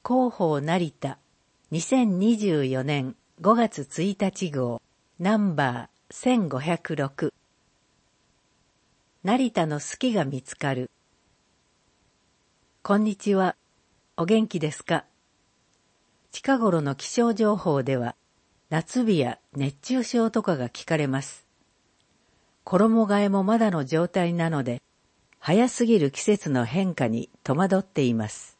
広報成田2024年5月1日号ナンバー1506成田の好きが見つかる。こんにちは。お元気ですか？近頃の気象情報では夏日や熱中症とかが聞かれます。衣替えもまだの状態なので早すぎる季節の変化に戸惑っています。